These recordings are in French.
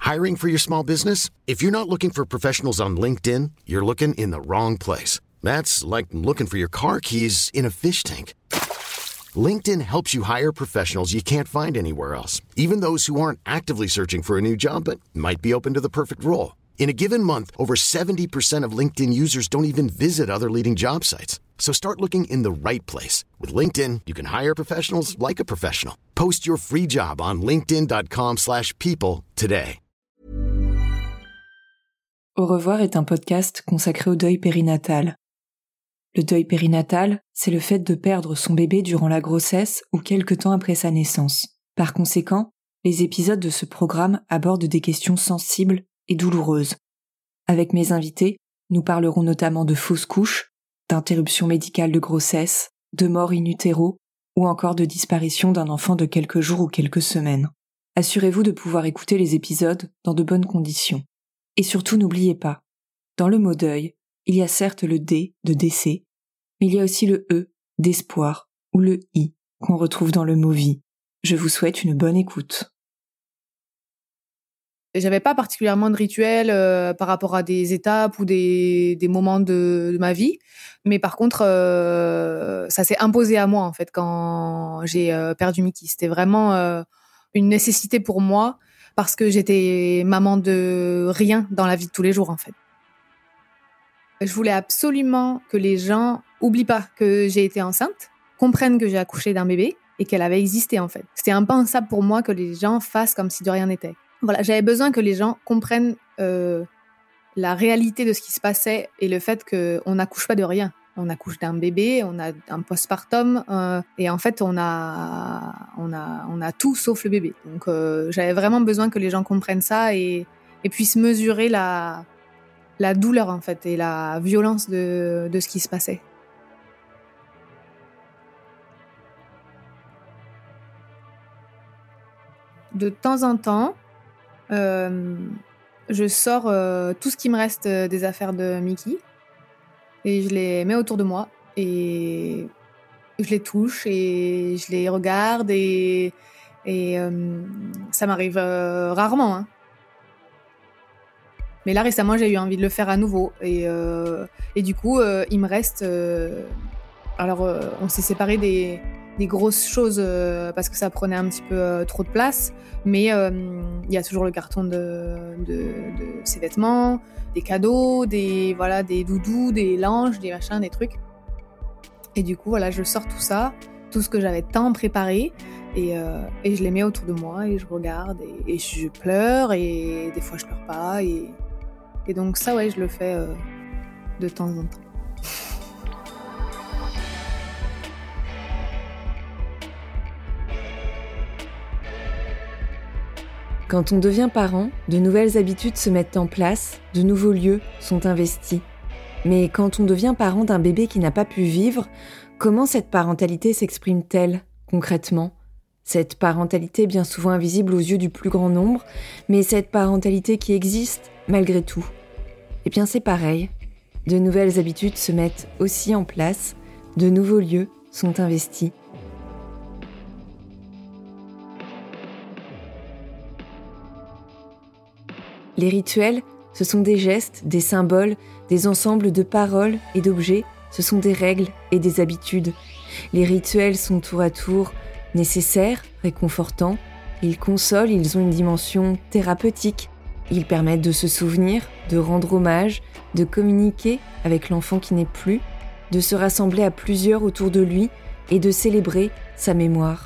Hiring for your small business? If you're not looking for professionals on LinkedIn, you're looking in the wrong place. That's like looking for your car keys in a fish tank. LinkedIn helps you hire professionals you can't find anywhere else, even those who aren't actively searching for a new job but might be open to the perfect role. In a given month, over 70% of LinkedIn users don't even visit other leading job sites. So start looking in the right place. With LinkedIn, you can hire professionals like a professional. Post your free job on linkedin.com/people today. Au revoir est un podcast consacré au deuil périnatal. Le deuil périnatal, c'est le fait de perdre son bébé durant la grossesse ou quelque temps après sa naissance. Par conséquent, les épisodes de ce programme abordent des questions sensibles et douloureuses. Avec mes invités, nous parlerons notamment de fausses couches, d'interruption médicale de grossesse, de mort in utero ou encore de disparition d'un enfant de quelques jours ou quelques semaines. Assurez-vous de pouvoir écouter les épisodes dans de bonnes conditions. Et surtout n'oubliez pas, dans le mot deuil, il y a certes le D de décès, mais il y a aussi le E d'espoir ou le I qu'on retrouve dans le mot vie. Je vous souhaite une bonne écoute. J'avais pas particulièrement de rituel par rapport à des étapes ou des moments de ma vie, mais par contre ça s'est imposé à moi en fait quand j'ai perdu Mickey. C'était vraiment une nécessité pour moi parce que j'étais maman de rien dans la vie de tous les jours en fait. Je voulais absolument que les gens oublient pas que j'ai été enceinte, comprennent que j'ai accouché d'un bébé et qu'elle avait existé en fait. C'était impensable pour moi que les gens fassent comme si de rien n'était. Voilà, j'avais besoin que les gens comprennent la réalité de ce qui se passait et le fait qu'on n'accouche pas de rien. On accouche d'un bébé, on a un postpartum et en fait on a tout sauf le bébé. Donc j'avais vraiment besoin que les gens comprennent ça et puissent mesurer la douleur en fait et la violence de ce qui se passait. De temps en temps, je sors tout ce qui me reste des affaires de Mickey et je les mets autour de moi et je les touche et je les regarde et ça m'arrive rarement, hein. Mais là récemment j'ai eu envie de le faire à nouveau et du coup il me reste on s'est séparés des grosses choses parce que ça prenait un petit peu trop de place, mais il y a toujours le carton de ses vêtements, des cadeaux, des doudous, des linges, des machins, des trucs. Et du coup voilà, je sors tout ça, tout ce que j'avais tant préparé et je les mets autour de moi et je regarde et je pleure et des fois je pleure pas et donc ça ouais, je le fais de temps en temps. Quand on devient parent, de nouvelles habitudes se mettent en place, de nouveaux lieux sont investis. Mais quand on devient parent d'un bébé qui n'a pas pu vivre, comment cette parentalité s'exprime-t-elle concrètement ? Cette parentalité bien souvent invisible aux yeux du plus grand nombre, mais cette parentalité qui existe malgré tout. Eh bien c'est pareil, de nouvelles habitudes se mettent aussi en place, de nouveaux lieux sont investis. Les rituels, ce sont des gestes, des symboles, des ensembles de paroles et d'objets, ce sont des règles et des habitudes. Les rituels sont tour à tour nécessaires, réconfortants, ils consolent, ils ont une dimension thérapeutique, ils permettent de se souvenir, de rendre hommage, de communiquer avec l'enfant qui n'est plus, de se rassembler à plusieurs autour de lui et de célébrer sa mémoire.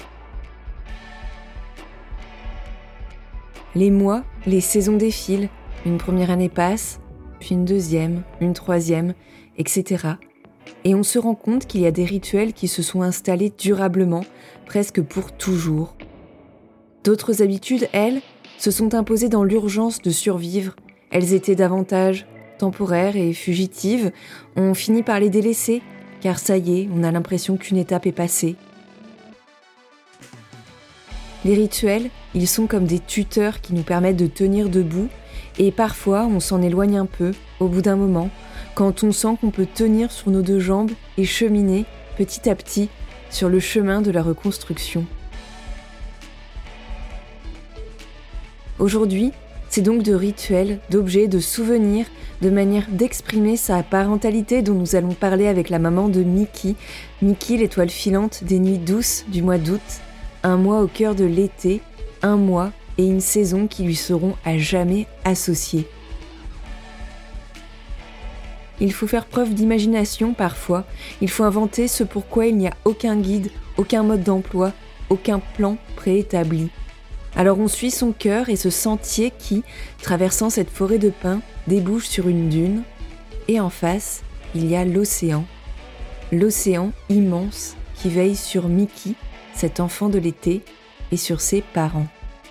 Les mois, les saisons défilent, une première année passe, puis une deuxième, une troisième, etc. Et on se rend compte qu'il y a des rituels qui se sont installés durablement, presque pour toujours. D'autres habitudes, elles, se sont imposées dans l'urgence de survivre. Elles étaient davantage temporaires et fugitives. On finit par les délaisser, car ça y est, on a l'impression qu'une étape est passée. Les rituels, ils sont comme des tuteurs qui nous permettent de tenir debout et parfois on s'en éloigne un peu au bout d'un moment quand on sent qu'on peut tenir sur nos deux jambes et cheminer petit à petit sur le chemin de la reconstruction. Aujourd'hui, C'est donc de rituels, d'objets, de souvenirs, de manière d'exprimer sa parentalité dont nous allons parler avec la maman de Mickey. Mickey, l'étoile filante des nuits douces du mois d'août. Un mois au cœur de l'été, un mois et une saison qui lui seront à jamais associés. Il faut faire preuve d'imagination parfois, il faut inventer ce pourquoi il n'y a aucun guide, aucun mode d'emploi, aucun plan préétabli. Alors on suit son cœur et ce sentier qui, traversant cette forêt de pins, débouche sur une dune. Et en face, il y a l'océan. L'océan immense qui veille sur Mickey, cet enfant de l'été, et sur ses parents.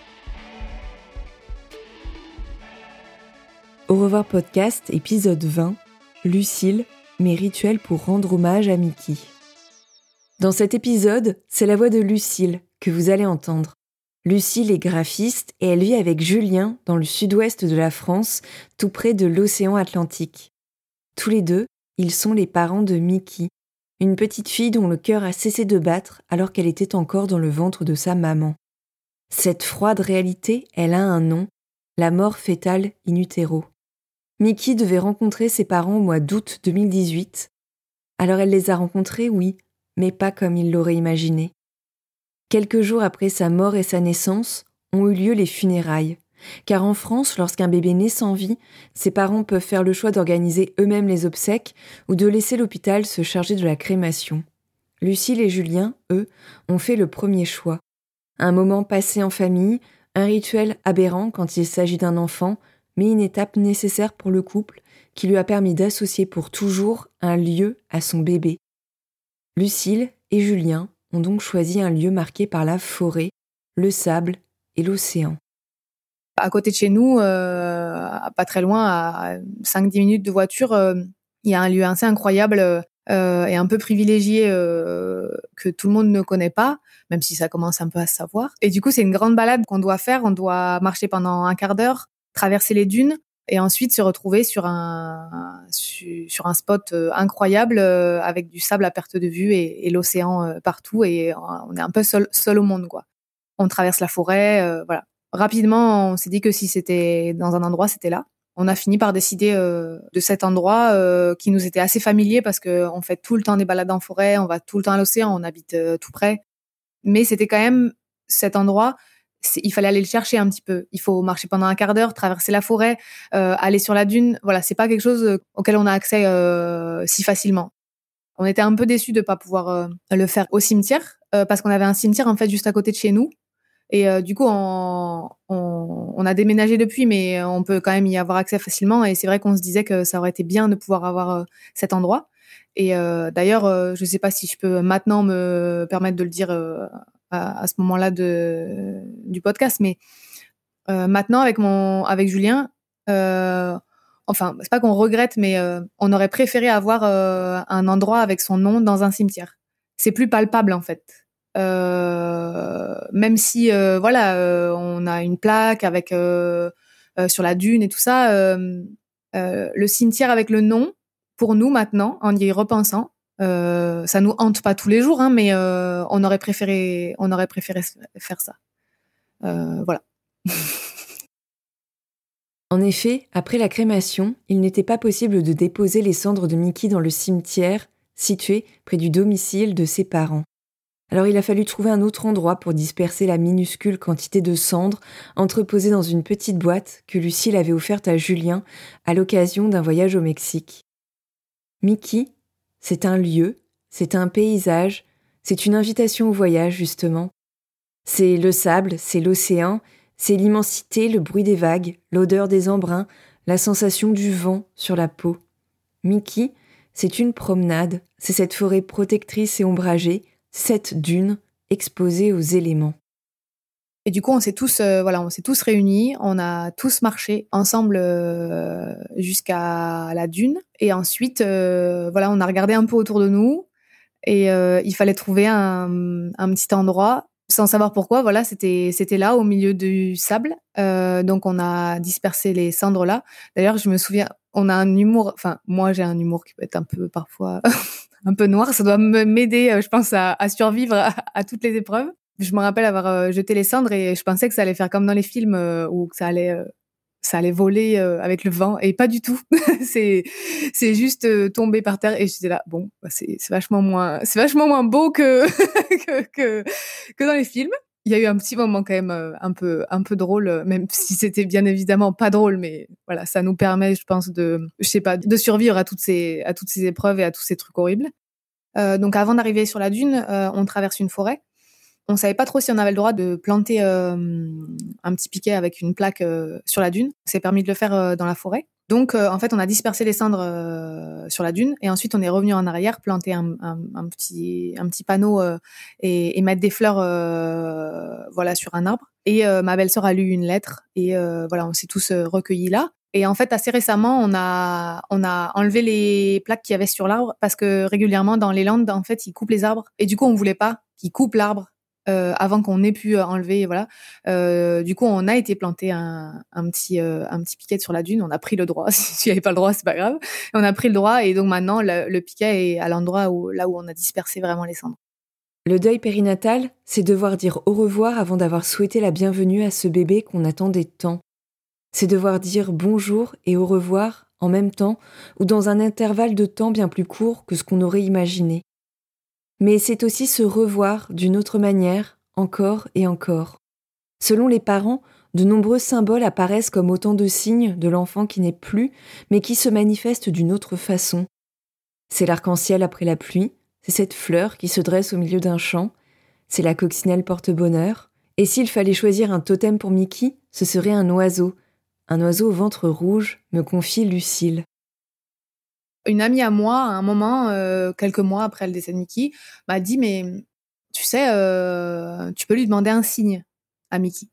Au revoir podcast, épisode 20, Lucille, mes rituels pour rendre hommage à Mickey. Dans cet épisode, c'est la voix de Lucille que vous allez entendre. Lucille est graphiste et elle vit avec Julien dans le sud-ouest de la France, tout près de l'océan Atlantique. Tous les deux, ils sont les parents de Mickey, une petite fille dont le cœur a cessé de battre alors qu'elle était encore dans le ventre de sa maman. Cette froide réalité, elle a un nom, la mort fœtale in utero. Mickey devait rencontrer ses parents au mois d'août 2018. Alors elle les a rencontrés, oui, mais pas comme il l'aurait imaginé. Quelques jours après sa mort et sa naissance, ont eu lieu les funérailles. Car en France, lorsqu'un bébé naît sans vie, ses parents peuvent faire le choix d'organiser eux-mêmes les obsèques ou de laisser l'hôpital se charger de la crémation. Lucille et Julien, eux, ont fait le premier choix. Un moment passé en famille, un rituel aberrant quand il s'agit d'un enfant, mais une étape nécessaire pour le couple qui lui a permis d'associer pour toujours un lieu à son bébé. Lucille et Julien ont donc choisi un lieu marqué par la forêt, le sable et l'océan. À côté de chez nous, pas très loin, à 5-10 minutes de voiture, il y a un lieu assez incroyable et un peu privilégié que tout le monde ne connaît pas, même si ça commence un peu à se savoir. Et du coup, c'est une grande balade qu'on doit faire. On doit marcher pendant un quart d'heure, traverser les dunes et ensuite se retrouver sur un spot incroyable avec du sable à perte de vue et l'océan partout. Et on est un peu seul au monde, quoi. On traverse la forêt, voilà. Rapidement, on s'est dit que si c'était dans un endroit, c'était là. On a fini par décider de cet endroit qui nous était assez familier parce que on fait tout le temps des balades en forêt, on va tout le temps à l'océan, on habite tout près. Mais c'était quand même cet endroit, il fallait aller le chercher un petit peu. Il faut marcher pendant un quart d'heure, traverser la forêt, aller sur la dune. Voilà, c'est pas quelque chose auquel on a accès si facilement. On était un peu déçus de pas pouvoir le faire au cimetière parce qu'on avait un cimetière en fait juste à côté de chez nous. Et du coup, on a déménagé depuis, mais on peut quand même y avoir accès facilement. Et c'est vrai qu'on se disait que ça aurait été bien de pouvoir avoir cet endroit. Et d'ailleurs, je sais pas si je peux maintenant me permettre de le dire à ce moment-là du podcast, mais maintenant avec Julien, enfin, c'est pas qu'on regrette, mais on aurait préféré avoir un endroit avec son nom dans un cimetière. C'est plus palpable en fait. Même si voilà, on a une plaque avec sur la dune et tout ça, le cimetière avec le nom, pour nous maintenant, en y repensant, ça nous hante pas tous les jours, hein, mais on aurait préféré faire ça. Voilà. En effet, après la crémation, il n'était pas possible de déposer les cendres de Mickey dans le cimetière situé près du domicile de ses parents. Alors il a fallu trouver un autre endroit pour disperser la minuscule quantité de cendres entreposée dans une petite boîte que Lucille avait offerte à Julien à l'occasion d'un voyage au Mexique. Mickey, c'est un lieu, c'est un paysage, c'est une invitation au voyage justement. C'est le sable, c'est l'océan, c'est l'immensité, le bruit des vagues, l'odeur des embruns, la sensation du vent sur la peau. Mickey, c'est une promenade, c'est cette forêt protectrice et ombragée, cette dune exposée aux éléments. Et du coup, on s'est tous réunis, on a tous marché ensemble jusqu'à la dune. Et ensuite, on a regardé un peu autour de nous et il fallait trouver un petit endroit. Sans savoir pourquoi, voilà, c'était là au milieu du sable. Donc on a dispersé les cendres là. D'ailleurs, je me souviens, on a un humour. Enfin, moi j'ai un humour qui peut être un peu parfois un peu noir. Ça doit m'aider, je pense, à survivre à toutes les épreuves. Je me rappelle avoir jeté les cendres et je pensais que ça allait faire comme dans les films où que ça allait ça allait voler avec le vent, et pas du tout. c'est juste tombé par terre, et j'étais là, bon, bah, c'est vachement moins beau que que dans les films. Il y a eu un petit moment quand même un peu drôle, même si c'était bien évidemment pas drôle, mais voilà, ça nous permet, je pense, de survivre à toutes ces épreuves et à tous ces trucs horribles. Donc avant d'arriver sur la dune, on traverse une forêt. On savait pas trop si on avait le droit de planter un petit piquet avec une plaque sur la dune. C'est permis de le faire dans la forêt. Donc en fait, on a dispersé les cendres sur la dune, et ensuite on est revenu en arrière, planter un petit panneau et mettre des fleurs voilà, sur un arbre. Et ma belle-sœur a lu une lettre, et voilà, on s'est tous recueillis là. Et en fait, assez récemment, on a enlevé les plaques qu'il y avait sur l'arbre, parce que régulièrement dans les Landes, en fait, ils coupent les arbres, et du coup, on voulait pas qu'ils coupent l'arbre avant qu'on ait pu enlever, voilà. Du coup, on a été planter un petit piquet sur la dune. On a pris le droit. Si tu n'avais pas le droit, c'est pas grave. On a pris le droit, et donc maintenant, le piquet est à l'endroit là où on a dispersé vraiment les cendres. Le deuil périnatal, c'est devoir dire au revoir avant d'avoir souhaité la bienvenue à ce bébé qu'on attendait tant. C'est devoir dire bonjour et au revoir en même temps, ou dans un intervalle de temps bien plus court que ce qu'on aurait imaginé. Mais c'est aussi se revoir d'une autre manière, encore et encore. Selon les parents, de nombreux symboles apparaissent comme autant de signes de l'enfant qui n'est plus, mais qui se manifeste d'une autre façon. C'est l'arc-en-ciel après la pluie, c'est cette fleur qui se dresse au milieu d'un champ, c'est la coccinelle porte-bonheur, et s'il fallait choisir un totem pour Mickey, ce serait un oiseau au ventre rouge, me confie Lucille. Une amie à moi, à un moment, quelques mois après le décès de Mickey, m'a dit, mais tu sais, tu peux lui demander un signe à Mickey.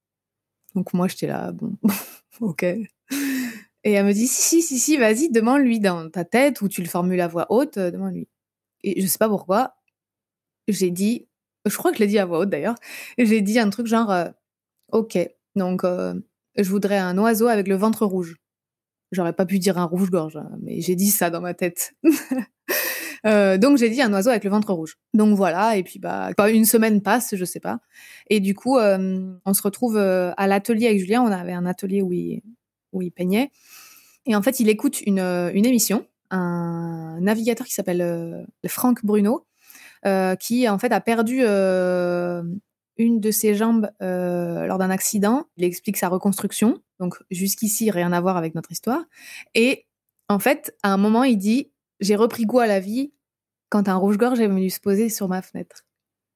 Donc moi, j'étais là, bon, ok. Et elle me dit, si, vas-y, demande-lui dans ta tête, ou tu le formules à voix haute, demande-lui. Et je sais pas pourquoi, j'ai dit, je crois que je l'ai dit à voix haute d'ailleurs, j'ai dit un truc genre, ok, donc je voudrais un oiseau avec le ventre rouge. J'aurais pas pu dire un rouge-gorge, mais j'ai dit ça dans ma tête. Donc j'ai dit un oiseau avec le ventre rouge. Donc voilà, et puis une semaine passe, je sais pas. Et du coup, on se retrouve à l'atelier avec Julien. On avait un atelier où il peignait. Et en fait, il écoute une émission, un navigateur qui s'appelle Franck Bruno, qui en fait a perdu une de ses jambes lors d'un accident. Il explique sa reconstruction. Donc jusqu'ici, rien à voir avec notre histoire. Et en fait, à un moment, il dit « J'ai repris goût à la vie quand un rouge-gorge est venu se poser sur ma fenêtre. »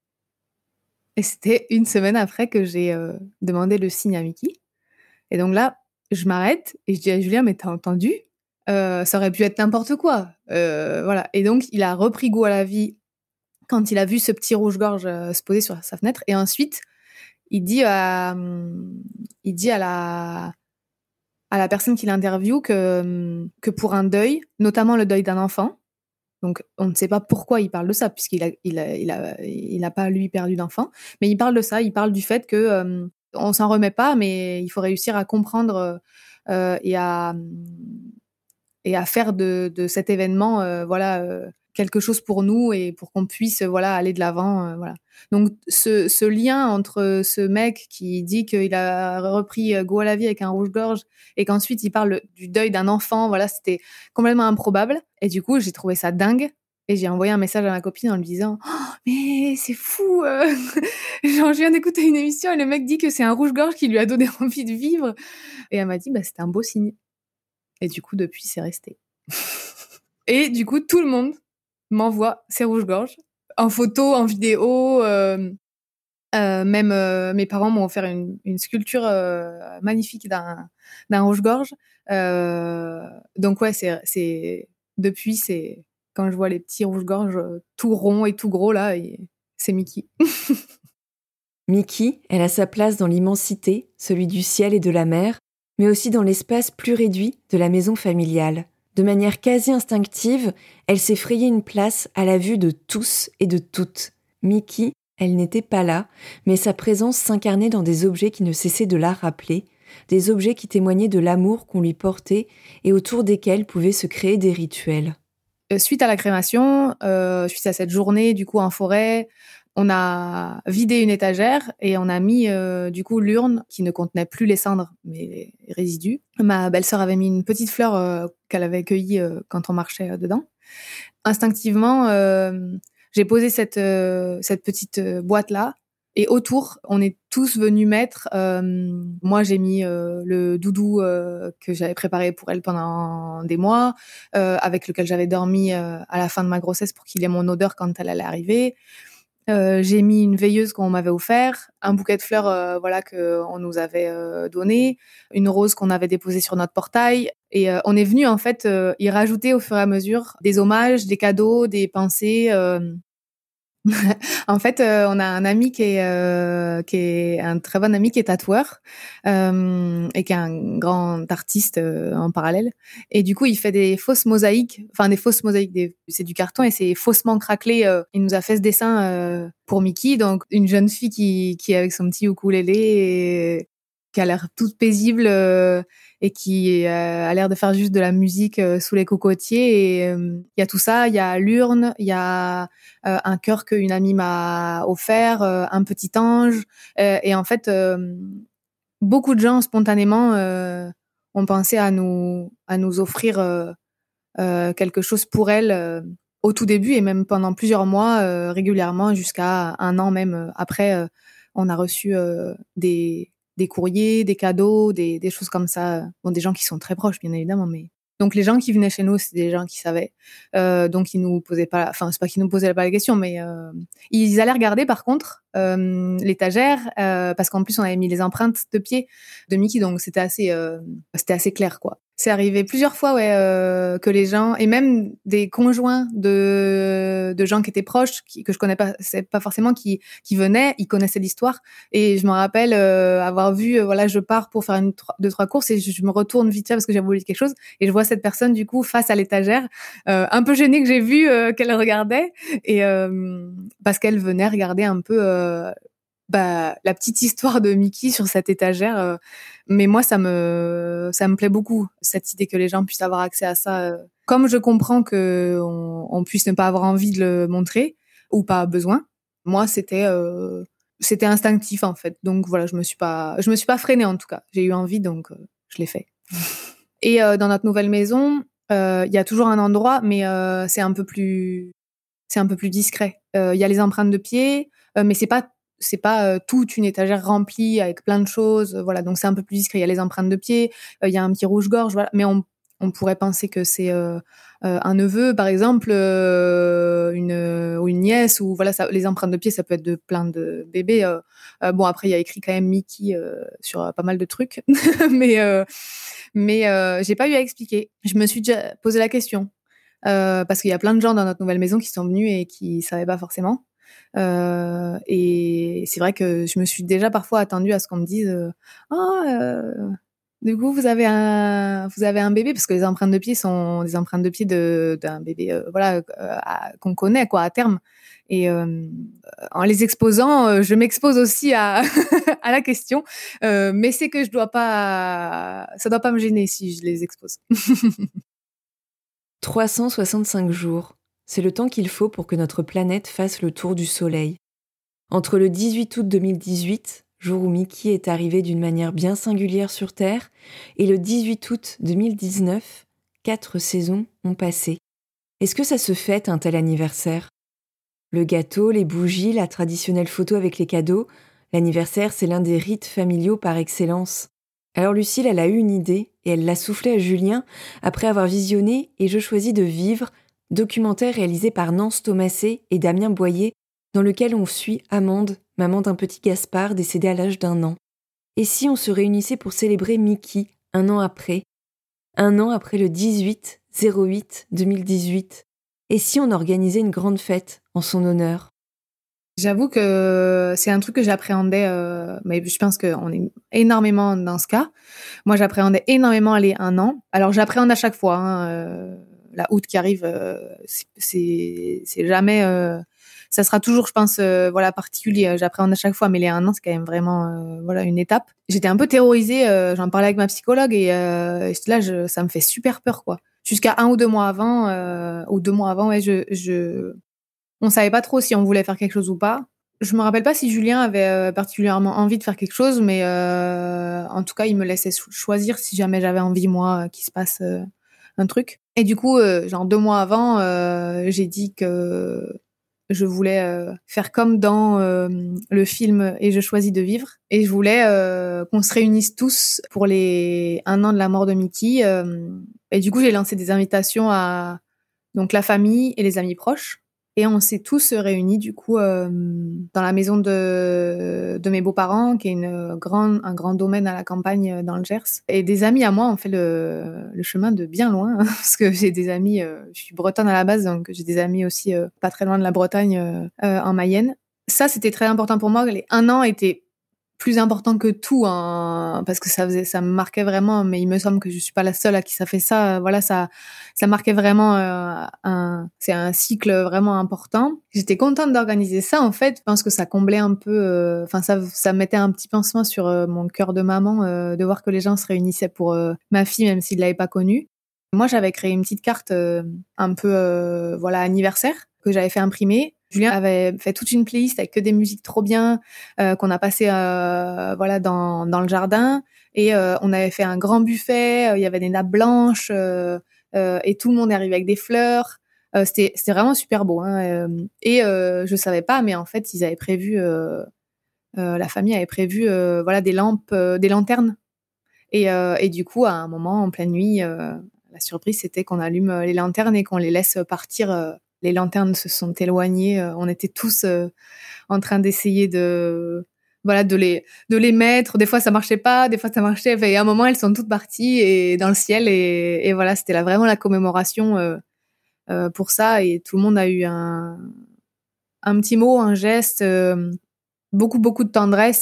Et c'était une semaine après que j'ai demandé le signe à Mickey. Et donc là, je m'arrête et je dis à Julien « Mais t'as entendu ? Ça aurait pu être n'importe quoi. » Voilà. Et donc, il a repris goût à la vie quand il a vu ce petit rouge-gorge se poser sur sa fenêtre. Et ensuite, il dit à la personne qui l'interviewe que pour un deuil, notamment le deuil d'un enfant, donc on ne sait pas pourquoi il parle de ça, puisqu'il a pas lui perdu d'enfant, mais il parle de ça, il parle du fait que on s'en remet pas, mais il faut réussir à comprendre et à faire de cet événement quelque chose pour nous, et pour qu'on puisse aller de l'avant, voilà. Donc ce lien entre ce mec qui dit qu'il a repris goût à la vie avec un rouge-gorge, et qu'ensuite il parle du deuil d'un enfant, voilà, c'était complètement improbable. Et du coup, j'ai trouvé ça dingue, et j'ai envoyé un message à ma copine en lui disant « Oh, mais c'est fou genre, je viens d'écouter une émission et le mec dit que c'est un rouge-gorge qui lui a donné envie de vivre. » Et elle m'a dit « C'était un beau signe. » Et du coup, depuis, c'est resté. Et du coup, tout le monde m'envoie ces rouges-gorges en photo, en vidéo. Même mes parents m'ont offert une sculpture magnifique d'un rouge-gorge. Donc ouais, depuis, c'est quand je vois les petits rouges-gorges tout ronds et tout gros là, c'est Mickey. Mickey, elle a sa place dans l'immensité, celui du ciel et de la mer, mais aussi dans l'espace plus réduit de la maison familiale. De manière quasi instinctive, elle s'est frayée une place à la vue de tous et de toutes. Mickey, elle n'était pas là, mais sa présence s'incarnait dans des objets qui ne cessaient de la rappeler, des objets qui témoignaient de l'amour qu'on lui portait et autour desquels pouvaient se créer des rituels. Suite à la crémation, suite à cette journée du coup en forêt, On a vidé une étagère et on a mis du coup l'urne qui ne contenait plus les cendres mais les résidus. Ma belle-sœur avait mis une petite fleur qu'elle avait cueillie quand on marchait dedans. Instinctivement, j'ai posé cette petite boîte là. Et autour, on est tous venus mettre. Moi, j'ai mis le doudou que j'avais préparé pour elle pendant des mois, avec lequel j'avais dormi à la fin de ma grossesse pour qu'il ait mon odeur quand elle allait arriver. J'ai mis une veilleuse qu'on m'avait offert, un bouquet de fleurs voilà que on nous avait donné, une rose qu'on avait déposée sur notre portail. Et on est venu en fait y rajouter au fur et à mesure des hommages, des cadeaux, des pensées. En fait, on a un ami qui est un très bon ami qui est tatoueur et qui est un grand artiste en parallèle. Et du coup, il fait des fausses mosaïques, c'est du carton et c'est faussement craquelé. Il nous a fait ce dessin pour Mickey, donc une jeune fille qui est avec son petit ukulélé et qui a l'air toute paisible et qui a l'air de faire juste de la musique sous les cocotiers. Et il y a tout ça, il y a l'urne, il y a un cœur qu'une amie m'a offert, un petit ange. Et en fait, beaucoup de gens spontanément ont pensé à nous offrir quelque chose pour elle au tout début et même pendant plusieurs mois régulièrement jusqu'à un an même après. On a reçu des courriers, des cadeaux, des choses comme ça. Bon, des gens qui sont très proches, bien évidemment, mais donc les gens qui venaient chez nous, c'était des gens qui savaient. Donc ils nous posaient pas, enfin c'est pas qu'ils nous posaient pas la question, mais ils allaient regarder par contre l'étagère parce qu'en plus on avait mis les empreintes de pied de Mickey, donc c'était assez clair quoi. C'est arrivé plusieurs fois que les gens et même des conjoints de gens qui étaient proches que je connais pas, c'est pas forcément qui venaient, ils connaissaient l'histoire et je me rappelle avoir vu voilà, je pars pour faire deux trois courses et je me retourne vite fait parce que j'avais oublié quelque chose et je vois cette personne du coup face à l'étagère un peu gênée que j'ai vu qu'elle regardait et parce qu'elle venait regarder un peu la petite histoire de Mickey sur cette étagère. Mais moi, ça me plaît beaucoup, cette idée que les gens puissent avoir accès à ça. Comme je comprends que on puisse ne pas avoir envie de le montrer ou pas besoin, moi, c'était instinctif en fait. Donc voilà, je me suis pas freinée en tout cas. J'ai eu envie, donc je l'ai fait. Et dans notre nouvelle maison, il y a toujours un endroit, mais c'est un peu plus discret. Il y a les empreintes de pied, mais c'est pas toute une étagère remplie avec plein de choses, voilà. Donc c'est un peu plus discret. Il y a les empreintes de pied, il y a un petit rouge-gorge, voilà. Mais on pourrait penser que c'est un neveu, par exemple, ou une nièce, ou voilà. Ça, les empreintes de pied, ça peut être de plein de bébés. Bon, après il y a écrit quand même Mickey sur pas mal de trucs, mais j'ai pas eu à expliquer. Je me suis déjà posé la question. Parce qu'il y a plein de gens dans notre nouvelle maison qui sont venus et qui savaient pas forcément. Et c'est vrai que je me suis déjà parfois attendue à ce qu'on me dise du coup vous avez un bébé, parce que les empreintes de pied sont des empreintes de pied d'un bébé voilà qu'on connaît quoi à terme. Et en les exposant, je m'expose aussi à à la question, mais c'est que ça doit pas me gêner si je les expose. 365 jours, c'est le temps qu'il faut pour que notre planète fasse le tour du Soleil. Entre le 18 août 2018, jour où Mickey est arrivé d'une manière bien singulière sur Terre, et le 18 août 2019, 4 saisons ont passé. Est-ce que ça se fête un tel anniversaire ? Le gâteau, les bougies, la traditionnelle photo avec les cadeaux, l'anniversaire c'est l'un des rites familiaux par excellence. Alors Lucille, elle a eu une idée et elle l'a soufflée à Julien après avoir visionné Et je choisis de vivre, documentaire réalisé par Nance Thomasé et Damien Boyer, dans lequel on suit Amande, maman d'un petit Gaspard décédé à l'âge d'1 an. Et si on se réunissait pour célébrer Mickey 1 an après ? 1 an après le 18/08/2018. Et si on organisait une grande fête en son honneur ? J'avoue que c'est un truc que j'appréhendais, mais je pense qu'on est énormément dans ce cas. Moi, j'appréhendais énormément les 1 an. Alors, j'appréhende à chaque fois, hein, la août qui arrive, c'est jamais... ça sera toujours, je pense, voilà, particulier. J'appréhende à chaque fois, mais les 1 an, c'est quand même vraiment voilà, une étape. J'étais un peu terrorisée, j'en parlais avec ma psychologue et là, ça me fait super peur, quoi. Jusqu'à 1 ou 2 mois avant, ouais, on savait pas trop si on voulait faire quelque chose ou pas. Je me rappelle pas si Julien avait particulièrement envie de faire quelque chose, mais en tout cas, il me laissait choisir si jamais j'avais envie, moi, qu'il se passe un truc. Et du coup, genre 2 mois avant, j'ai dit que je voulais faire comme dans le film Et je choisis de vivre. Et je voulais qu'on se réunisse tous pour les 1 an de la mort de Mickey. Et du coup, j'ai lancé des invitations à donc la famille et les amis proches. Et on s'est tous réunis du coup dans la maison de mes beaux-parents, qui est un grand domaine à la campagne dans le Gers. Et des amis à moi ont fait le chemin de bien loin, hein, parce que j'ai des amis, je suis bretonne à la base, donc j'ai des amis aussi pas très loin de la Bretagne, en Mayenne. Ça, c'était très important pour moi. Les 1 an étaient plus important que tout, hein, parce que ça me marquait vraiment, mais il me semble que je suis pas la seule à qui ça fait ça. Voilà, ça marquait vraiment c'est un cycle vraiment important. J'étais contente d'organiser ça, en fait. Je pense que ça comblait un peu, enfin, ça mettait un petit pansement sur mon cœur de maman, de voir que les gens se réunissaient pour ma fille, même s'ils l'avaient pas connue. Moi, j'avais créé une petite carte un peu, voilà, anniversaire, que j'avais fait imprimer. Julien avait fait toute une playlist avec que des musiques trop bien qu'on a passé voilà dans le jardin, et on avait fait un grand buffet, il y avait des nappes blanches et tout le monde est arrivé avec des fleurs. C'était vraiment super beau, hein, et je savais pas, mais en fait ils avaient prévu la famille avait prévu voilà des lampes, des lanternes, et du coup à un moment en pleine nuit, la surprise c'était qu'on allume les lanternes et qu'on les laisse partir. Les lanternes se sont éloignées. On était tous en train d'essayer voilà, de les mettre. Des fois, ça marchait pas. Des fois, ça marchait. Et à un moment, elles sont toutes parties et dans le ciel. Et voilà, c'était là vraiment la commémoration pour ça. Et tout le monde a eu un petit mot, un geste, beaucoup, beaucoup de tendresse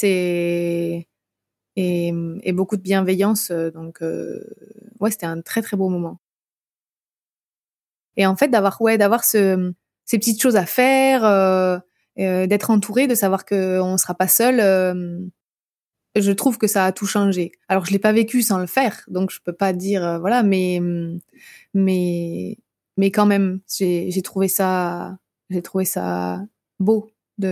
et beaucoup de bienveillance. Donc, ouais, c'était un très, très beau moment. Et en fait, d'avoir ces petites choses à faire, d'être entouré, de savoir qu'on sera pas seul, je trouve que ça a tout changé. Alors, je l'ai pas vécu sans le faire, donc je peux pas dire, voilà, mais, mais quand même, j'ai trouvé ça beau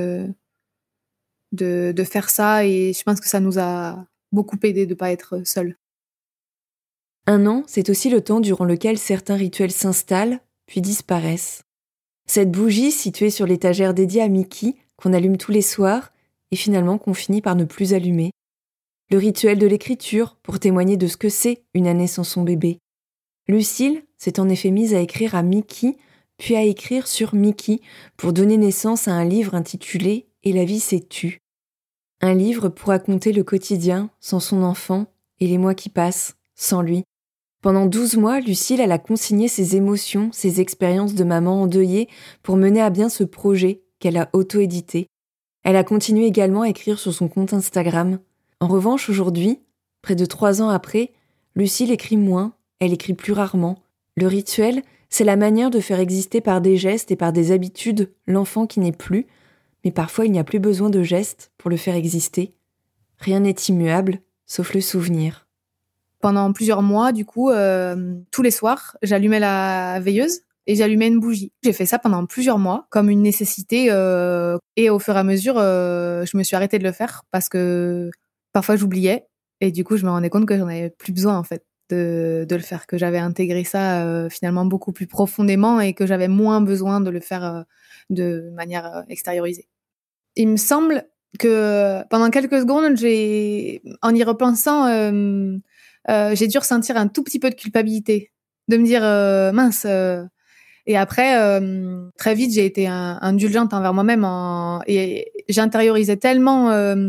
de faire ça, et je pense que ça nous a beaucoup aidé de pas être seuls. 1 an, c'est aussi le temps durant lequel certains rituels s'installent, puis disparaissent. Cette bougie située sur l'étagère dédiée à Mickey, qu'on allume tous les soirs, et finalement qu'on finit par ne plus allumer. Le rituel de l'écriture, pour témoigner de ce que c'est une année sans son bébé. Lucille s'est en effet mise à écrire à Mickey, puis à écrire sur Mickey, pour donner naissance à un livre intitulé « Et la vie s'est tue ». Un livre pour raconter le quotidien sans son enfant et les mois qui passent sans lui. Pendant 12 mois, Lucille a consigné ses émotions, ses expériences de maman endeuillée pour mener à bien ce projet qu'elle a auto-édité. Elle a continué également à écrire sur son compte Instagram. En revanche, aujourd'hui, près de 3 ans après, Lucille écrit moins, elle écrit plus rarement. Le rituel, c'est la manière de faire exister par des gestes et par des habitudes l'enfant qui n'est plus, mais parfois il n'y a plus besoin de gestes pour le faire exister. Rien n'est immuable, sauf le souvenir. Pendant plusieurs mois, du coup, tous les soirs, j'allumais la veilleuse et j'allumais une bougie. J'ai fait ça pendant plusieurs mois, comme une nécessité, et au fur et à mesure, je me suis arrêtée de le faire parce que parfois j'oubliais, et du coup, je me rendais compte que j'en avais plus besoin, en fait, de le faire, que j'avais intégré ça finalement beaucoup plus profondément et que j'avais moins besoin de le faire de manière extériorisée. Il me semble que pendant quelques secondes, en y repensant, j'ai dû ressentir un tout petit peu de culpabilité, de me dire mince. Et après, très vite, j'ai été indulgente envers moi-même et j'intériorisais tellement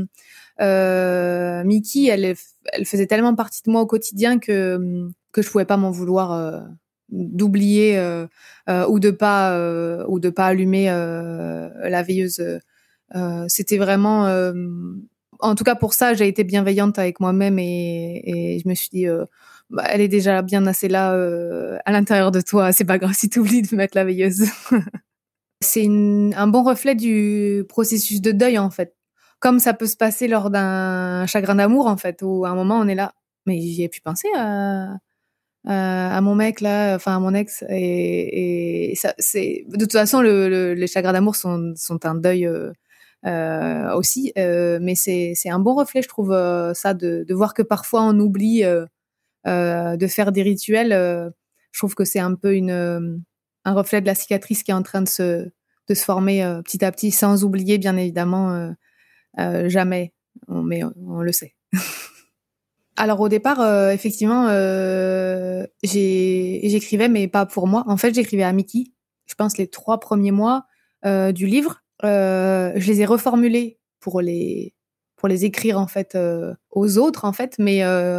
Mickey. Elle faisait tellement partie de moi au quotidien que je pouvais pas m'en vouloir d'oublier ou de pas allumer la veilleuse. C'était vraiment, en tout cas pour ça, j'ai été bienveillante avec moi-même, et je me suis dit, bah, elle est déjà bien assez là à l'intérieur de toi, c'est pas grave si tu oublies de mettre la veilleuse. C'est un bon reflet du processus de deuil, en fait. Comme ça peut se passer lors d'un chagrin d'amour, en fait, où à un moment on est là, mais j'y ai plus pensé à mon mec là, enfin à mon ex, et ça, c'est de toute façon les chagrins d'amour sont un deuil aussi. Mais c'est un bon reflet, je trouve, ça, de voir que parfois on oublie de faire des rituels. Je trouve que c'est un peu un reflet de la cicatrice qui est en train de se former petit à petit, sans oublier, bien évidemment, jamais. Mais on le sait. Alors au départ, effectivement, j'écrivais, mais pas pour moi. En fait, j'écrivais à Mickey. Je pense les 3 premiers mois du livre, je les ai reformulés pour les écrire en fait aux autres en fait. Mais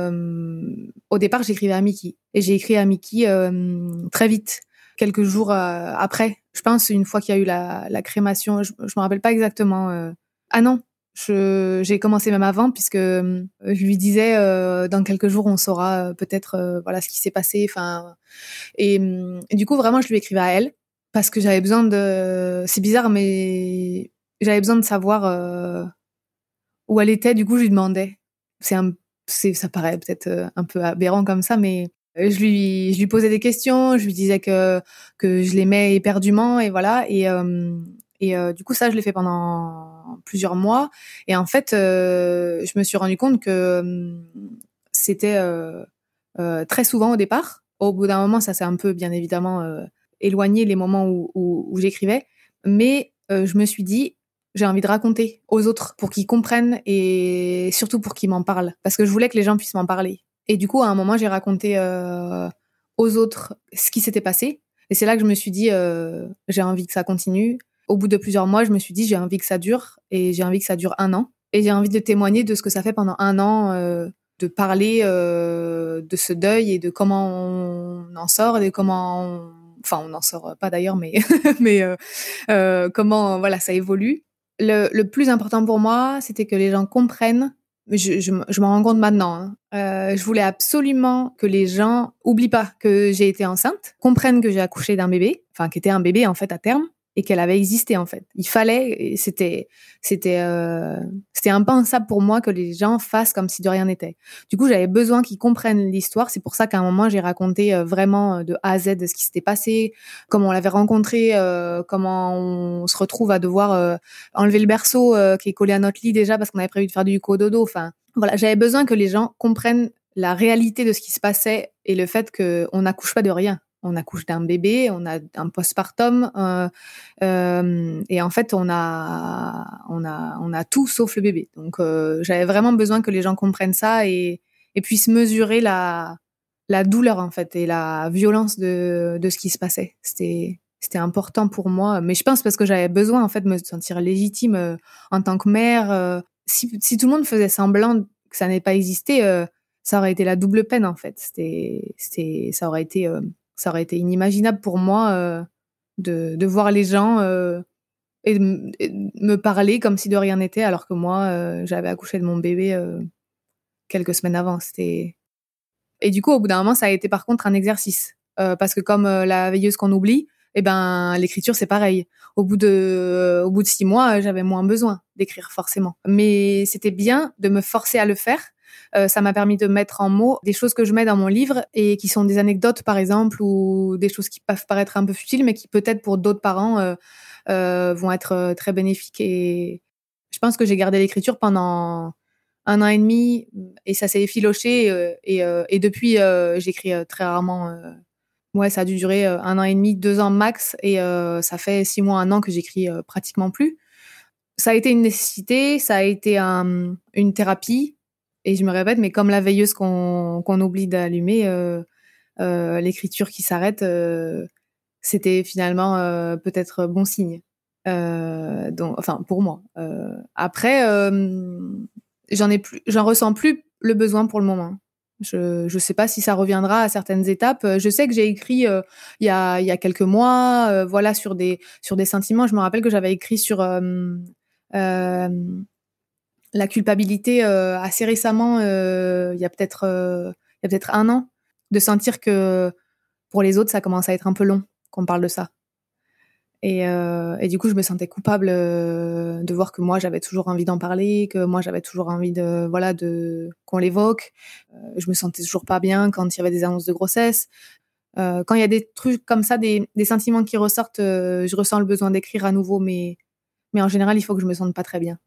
au départ, j'écrivais à Mickey et j'ai écrit à Mickey très vite, quelques jours après. Je pense une fois qu'il y a eu la crémation. Je me rappelle pas exactement. Ah non. J'ai commencé même avant puisque je lui disais dans quelques jours on saura peut-être voilà ce qui s'est passé. Enfin et du coup vraiment je lui écrivais à elle parce que j'avais besoin de. C'est bizarre mais j'avais besoin de savoir où elle était. Du coup je lui demandais. Ça paraît peut-être un peu aberrant comme ça mais je lui posais des questions. Je lui disais que je l'aimais éperdument et voilà et du coup, ça, je l'ai fait pendant plusieurs mois. Et en fait, je me suis rendu compte que c'était très souvent au départ. Au bout d'un moment, ça s'est un peu, bien évidemment, éloigné les moments où j'écrivais. Mais je me suis dit, j'ai envie de raconter aux autres pour qu'ils comprennent et surtout pour qu'ils m'en parlent. Parce que je voulais que les gens puissent m'en parler. Et du coup, à un moment, j'ai raconté aux autres ce qui s'était passé. Et c'est là que je me suis dit, j'ai envie que ça continue. Au bout de plusieurs mois, je me suis dit, j'ai envie que ça dure et j'ai envie que ça dure 1 an. Et j'ai envie de témoigner de ce que ça fait pendant 1 an, de parler de ce deuil et de comment on en sort et de enfin, on n'en sort pas d'ailleurs, mais, mais comment voilà, ça évolue. Le plus important pour moi, c'était que les gens comprennent. Je m'en rends compte maintenant. Je voulais absolument que les gens oublient pas que j'ai été enceinte, comprennent que j'ai accouché d'un bébé, enfin qui était un bébé en fait à terme, et qu'elle avait existé en fait. Il fallait, et c'était impensable pour moi que les gens fassent comme si de rien n'était. Du coup, j'avais besoin qu'ils comprennent l'histoire. C'est pour ça qu'à un moment, j'ai raconté vraiment de A à Z de ce qui s'était passé, comment on l'avait rencontré, comment on se retrouve à devoir enlever le berceau qui est collé à notre lit déjà parce qu'on avait prévu de faire du cododo. Enfin, voilà, j'avais besoin que les gens comprennent la réalité de ce qui se passait et le fait qu'on n'accouche pas de rien. On accouche d'un bébé, on a un postpartum, et en fait on a tout sauf le bébé. Donc j'avais vraiment besoin que les gens comprennent ça et puissent mesurer la douleur en fait et la violence de ce qui se passait. C'était important pour moi, mais je pense parce que j'avais besoin en fait de me sentir légitime en tant que mère. Si tout le monde faisait semblant que ça n'ait pas existé, ça aurait été la double peine en fait. Ça aurait été inimaginable pour moi de voir les gens et de me parler comme si de rien n'était, alors que moi, j'avais accouché de mon bébé quelques semaines avant. Et du coup, au bout d'un moment, ça a été par contre un exercice. Parce que comme la veilleuse qu'on oublie, eh ben, l'écriture, c'est pareil. Au bout de 6 mois, j'avais moins besoin d'écrire forcément. Mais c'était bien de me forcer à le faire. Ça m'a permis de mettre en mots des choses que je mets dans mon livre et qui sont des anecdotes, par exemple, ou des choses qui peuvent paraître un peu futiles, mais qui peut-être pour d'autres parents vont être très bénéfiques. Et je pense que j'ai gardé l'écriture pendant 1 an et demi et ça s'est effiloché et depuis j'écris très rarement. Ouais, ça a dû durer 1 an et demi, 2 ans max et ça fait 6 mois, 1 an que j'écris pratiquement plus. Ça a été une nécessité, ça a été une thérapie et je me répète, mais comme la veilleuse qu'on oublie d'allumer, l'écriture qui s'arrête, c'était finalement peut-être bon signe. Donc, enfin pour moi. Après, j'en ressens plus le besoin pour le moment. Je sais pas si ça reviendra à certaines étapes. Je sais que j'ai écrit il y a quelques mois, voilà sur des sentiments. Je me rappelle que j'avais écrit sur la culpabilité assez récemment, il y a peut-être 1 an, de sentir que pour les autres ça commence à être un peu long qu'on parle de ça. Et du coup, je me sentais coupable de voir que moi, j'avais toujours envie d'en parler, que moi, j'avais toujours envie de qu'on l'évoque. Je me sentais toujours pas bien quand il y avait des annonces de grossesse. Quand il y a des trucs comme ça, des sentiments qui ressortent, je ressens le besoin d'écrire à nouveau mes Mais en général, il faut que je me sente pas très bien.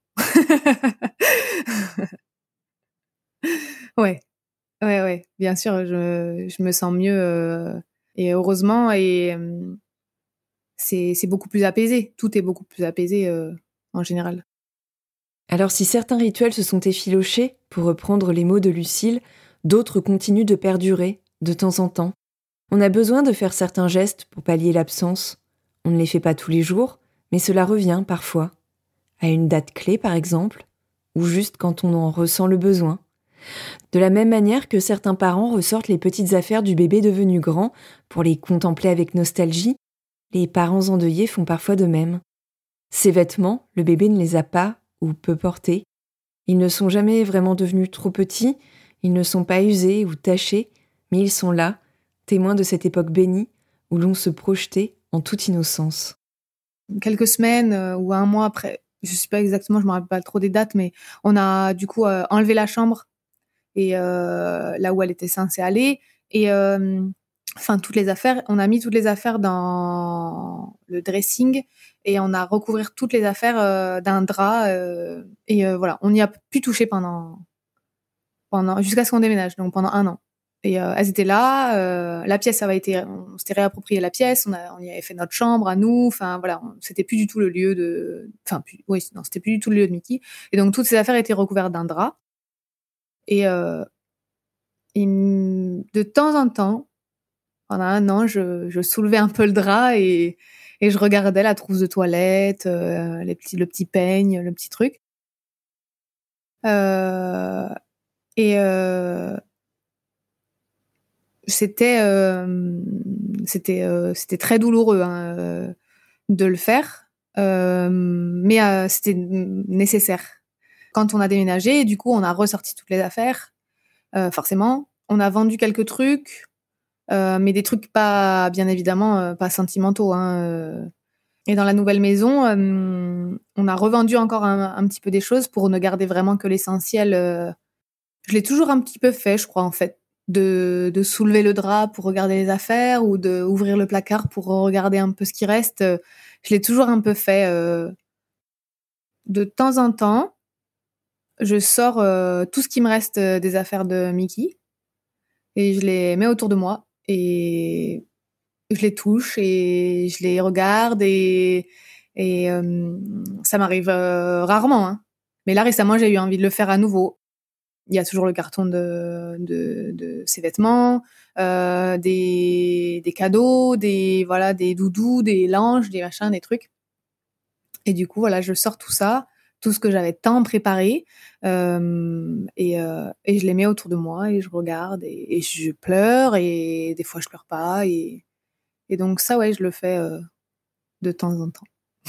Ouais, ouais, bien sûr, je me sens mieux, et heureusement et c'est beaucoup plus apaisé. Tout est beaucoup plus apaisé, en général. Alors si certains rituels se sont effilochés, pour reprendre les mots de Lucille, d'autres continuent de perdurer, de temps en temps. On a besoin de faire certains gestes pour pallier l'absence. On ne les fait pas tous les jours, mais cela revient parfois. À une date clé par exemple, ou juste quand on en ressent le besoin. De la même manière que certains parents ressortent les petites affaires du bébé devenu grand pour les contempler avec nostalgie, les parents endeuillés font parfois de même. Ces vêtements, le bébé ne les a pas ou peu portés. Ils ne sont jamais vraiment devenus trop petits, ils ne sont pas usés ou tachés, mais ils sont là, témoins de cette époque bénie où l'on se projetait en toute innocence. Quelques semaines ou un mois après, je sais pas exactement, je me rappelle pas trop des dates, mais on a du coup enlevé la chambre et là où elle était censée aller et toutes les affaires, on a mis toutes les affaires dans le dressing et on a recouvert toutes les affaires d'un drap et voilà, on n'y a plus touché pendant jusqu'à ce qu'on déménage, donc pendant 1 an. Et elles étaient là, la pièce on s'était réapproprié la pièce, on y avait fait notre chambre à nous, enfin voilà, c'était plus du tout le lieu de, c'était plus du tout le lieu de Mickey. Et donc toutes ces affaires étaient recouvertes d'un drap. Et de temps en temps, pendant 1 an, je soulevais un peu le drap et je regardais la trousse de toilette, le petit peigne, le petit truc. Euh, et c'était très douloureux de le faire, mais c'était nécessaire. Quand on a déménagé, du coup, on a ressorti toutes les affaires, forcément. On a vendu quelques trucs, mais des trucs pas, bien évidemment, pas sentimentaux. Et dans la nouvelle maison, on a revendu encore un petit peu des choses pour ne garder vraiment que l'essentiel. Je l'ai toujours un petit peu fait, je crois, en fait, de soulever le drap pour regarder les affaires ou de ouvrir le placard pour regarder un peu ce qui reste. Je l'ai toujours un peu fait. De temps en temps, je sors tout ce qui me reste des affaires de Mickey et je les mets autour de moi et je les touche et je les regarde et ça m'arrive rarement, hein. Mais là, récemment, j'ai eu envie de le faire à nouveau. Il y a toujours le carton de ses vêtements, des cadeaux, des doudous, des langes, des machins, des trucs. Et du coup, voilà, je sors tout ça, tout ce que j'avais tant préparé, et je les mets autour de moi et je regarde et je pleure et des fois je pleure pas et donc ça, ouais, je le fais de temps en temps.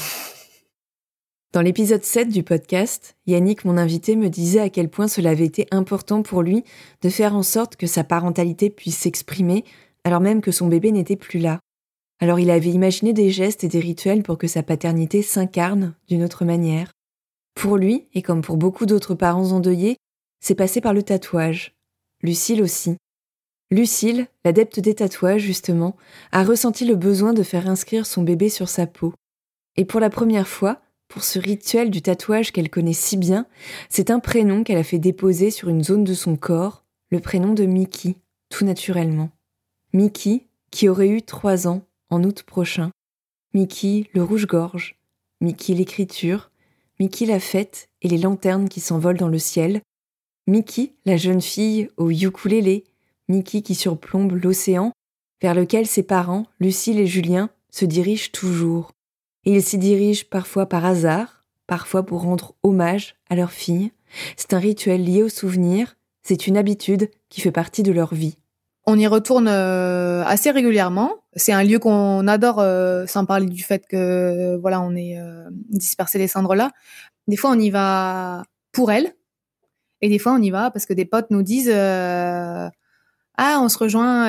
Dans l'épisode 7 du podcast, Yannick, mon invité, me disait à quel point cela avait été important pour lui de faire en sorte que sa parentalité puisse s'exprimer alors même que son bébé n'était plus là. Alors il avait imaginé des gestes et des rituels pour que sa paternité s'incarne d'une autre manière. Pour lui, et comme pour beaucoup d'autres parents endeuillés, c'est passé par le tatouage. Lucille aussi. Lucille, l'adepte des tatouages justement, a ressenti le besoin de faire inscrire son bébé sur sa peau. Et pour la première fois, pour ce rituel du tatouage qu'elle connaît si bien, c'est un prénom qu'elle a fait déposer sur une zone de son corps, le prénom de Mickey, tout naturellement. Mickey, qui aurait eu 3 ans en août prochain. Mickey, le rouge-gorge. Mickey, l'écriture. Mickey, la fête et les lanternes qui s'envolent dans le ciel. Mickey, la jeune fille au ukulélé. Mickey qui surplombe l'océan, vers lequel ses parents, Lucille et Julien, se dirigent toujours. Et ils s'y dirigent parfois par hasard, parfois pour rendre hommage à leur fille. C'est un rituel lié au souvenir, c'est une habitude qui fait partie de leur vie. On y retourne assez régulièrement. C'est un lieu qu'on adore, sans parler du fait que voilà, on est dispersé les cendres là. Des fois, on y va pour elle, et des fois, on y va parce que des potes nous disent on se rejoint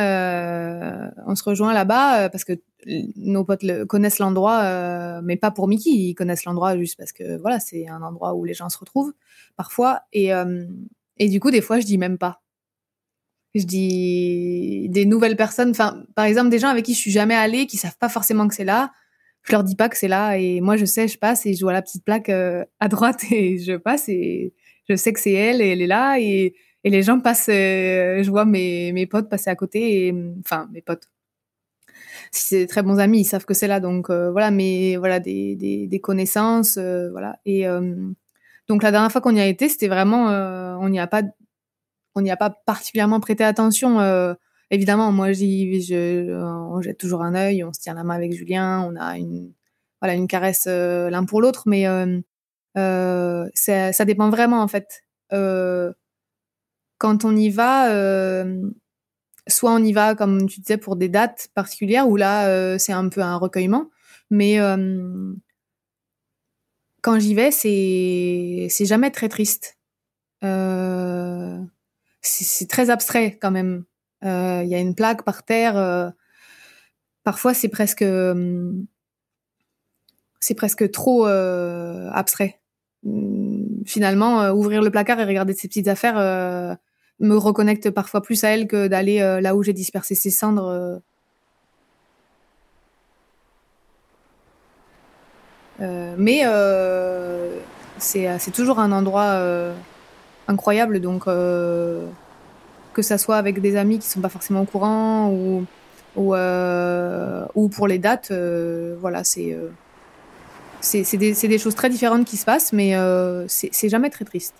là-bas parce que nos potes connaissent l'endroit, mais pas pour Mickey. Ils connaissent l'endroit juste parce que voilà, c'est un endroit où les gens se retrouvent parfois. Et du coup, des fois, je dis même pas. Je dis des nouvelles personnes, par exemple des gens avec qui je suis jamais allée, qui savent pas forcément que c'est là. Je leur dis pas que c'est là et moi je sais, je passe et je vois la petite plaque à droite et je passe et je sais que c'est elle et elle est là et les gens passent. Je vois mes potes passer à côté et enfin mes potes. Si c'est des très bons amis, ils savent que c'est là donc voilà. Mais voilà des connaissances voilà et donc la dernière fois qu'on y a été, c'était vraiment on n'y a pas particulièrement prêté attention. Évidemment, moi, on jette toujours un œil, on se tient la main avec Julien, on a une caresse l'un pour l'autre, mais ça dépend vraiment en fait. Quand on y va, soit on y va comme tu disais pour des dates particulières, où là c'est un peu un recueillement, mais quand j'y vais, c'est jamais très triste. C'est très abstrait quand même. Il y a une plaque par terre. Parfois, c'est presque trop abstrait. Finalement, ouvrir le placard et regarder ces petites affaires me reconnecte parfois plus à elle que d'aller là où j'ai dispersé ses cendres. Mais c'est toujours un endroit incroyable, donc que ça soit avec des amis qui sont pas forcément au courant ou pour les dates, voilà, c'est des choses très différentes qui se passent, mais c'est jamais très triste.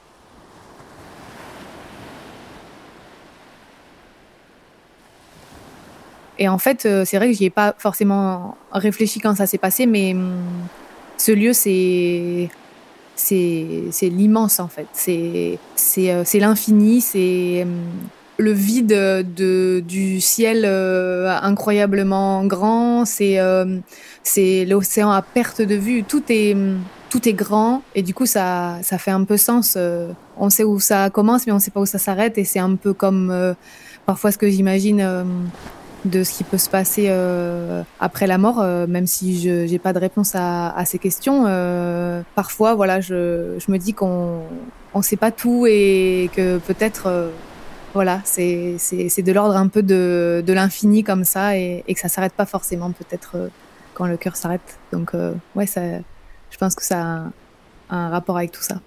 Et en fait, c'est vrai que j'y ai pas forcément réfléchi quand ça s'est passé, mais ce lieu, c'est l'immense en fait. C'est l'infini, c'est le vide du ciel incroyablement grand. C'est l'océan à perte de vue. Tout est grand et du coup ça fait un peu sens. On sait où ça commence, mais on sait pas où ça s'arrête. Et c'est un peu comme parfois ce que j'imagine. De ce qui peut se passer après la mort, même si je n'ai pas de réponse à ces questions. Parfois, voilà, je me dis qu'on sait pas tout et que peut-être, voilà, c'est de l'ordre un peu de l'infini comme ça et que ça s'arrête pas forcément peut-être quand le cœur s'arrête. Donc, ouais, je pense que ça a un rapport avec tout ça.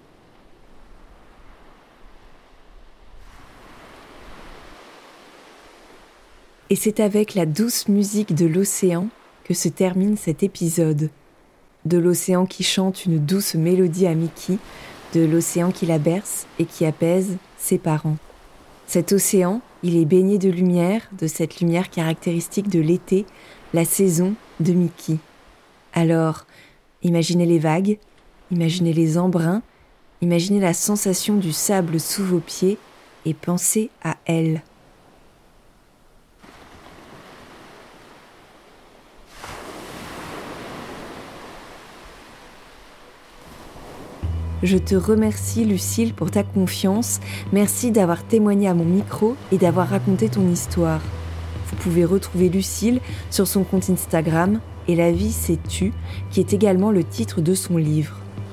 Et c'est avec la douce musique de l'océan que se termine cet épisode. De l'océan qui chante une douce mélodie à Mickey, de l'océan qui la berce et qui apaise ses parents. Cet océan, il est baigné de lumière, de cette lumière caractéristique de l'été, la saison de Mickey. Alors, imaginez les vagues, imaginez les embruns, imaginez la sensation du sable sous vos pieds et pensez à elle. Je te remercie Lucille pour ta confiance, merci d'avoir témoigné à mon micro et d'avoir raconté ton histoire. Vous pouvez retrouver Lucille sur son compte Instagram « Et la vie c'est tu » qui est également le titre de son livre.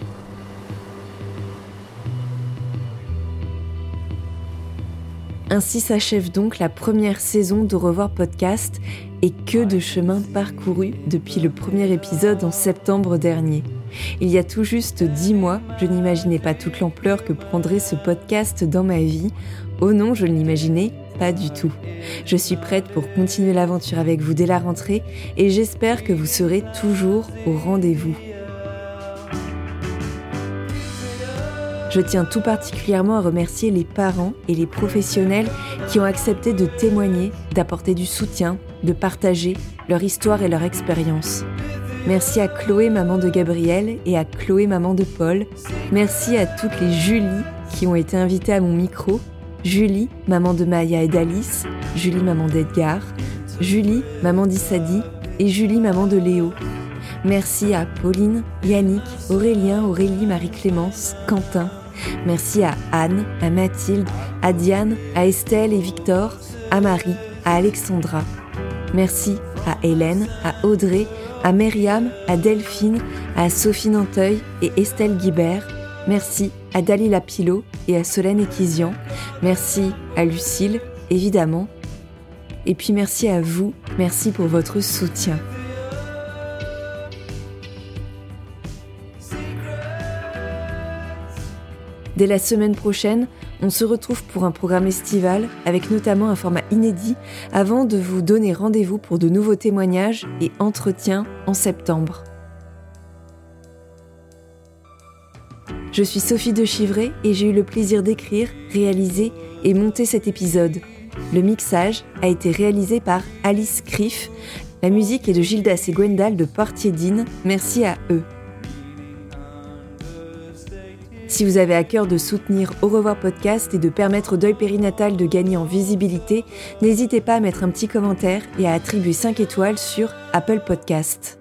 Ainsi s'achève donc la première saison d'Au revoir podcast et que de chemin parcouru depuis le premier épisode en septembre dernier. Il y a tout juste 10 mois, je n'imaginais pas toute l'ampleur que prendrait ce podcast dans ma vie. Oh non, je ne l'imaginais pas du tout. Je suis prête pour continuer l'aventure avec vous dès la rentrée et j'espère que vous serez toujours au rendez-vous. Je tiens tout particulièrement à remercier les parents et les professionnels qui ont accepté de témoigner, d'apporter du soutien, de partager leur histoire et leur expérience. Merci à Chloé, maman de Gabriel, et à Chloé, maman de Paul. Merci à toutes les Julie qui ont été invitées à mon micro. Julie, maman de Maya et d'Alice. Julie, maman d'Edgar. Julie, maman d'Issadi. Et Julie, maman de Léo. Merci à Pauline, Yannick, Aurélien, Aurélie, Marie-Clémence, Quentin. Merci à Anne, à Mathilde, à Diane, à Estelle et Victor, à Marie, à Alexandra. Merci à Hélène, à Audrey, à Myriam, à Delphine, à Sophie Nanteuil et Estelle Guibert. Merci à Dalila Pilot et à Solène Ekizian. Merci à Lucille, évidemment. Et puis merci à vous, merci pour votre soutien. Dès la semaine prochaine, on se retrouve pour un programme estival avec notamment un format inédit avant de vous donner rendez-vous pour de nouveaux témoignages et entretiens en septembre. Je suis Sophie de Chivray et j'ai eu le plaisir d'écrire, réaliser et monter cet épisode. Le mixage a été réalisé par Alice Criff. La musique est de Gildas et Gwendal de Portier-Dine. Merci à eux. Si vous avez à cœur de soutenir Au revoir podcast et de permettre au deuil périnatal de gagner en visibilité, n'hésitez pas à mettre un petit commentaire et à attribuer 5 étoiles sur Apple Podcast.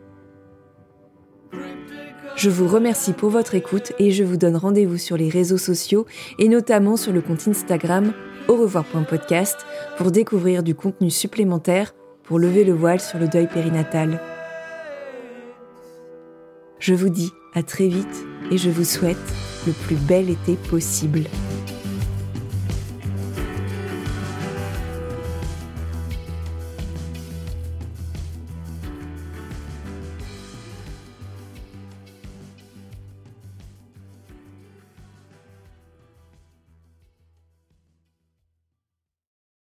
Je vous remercie pour votre écoute et je vous donne rendez-vous sur les réseaux sociaux et notamment sur le compte Instagram aurevoir.podcast pour découvrir du contenu supplémentaire pour lever le voile sur le deuil périnatal. Je vous dis à très vite et je vous souhaite le plus bel été possible.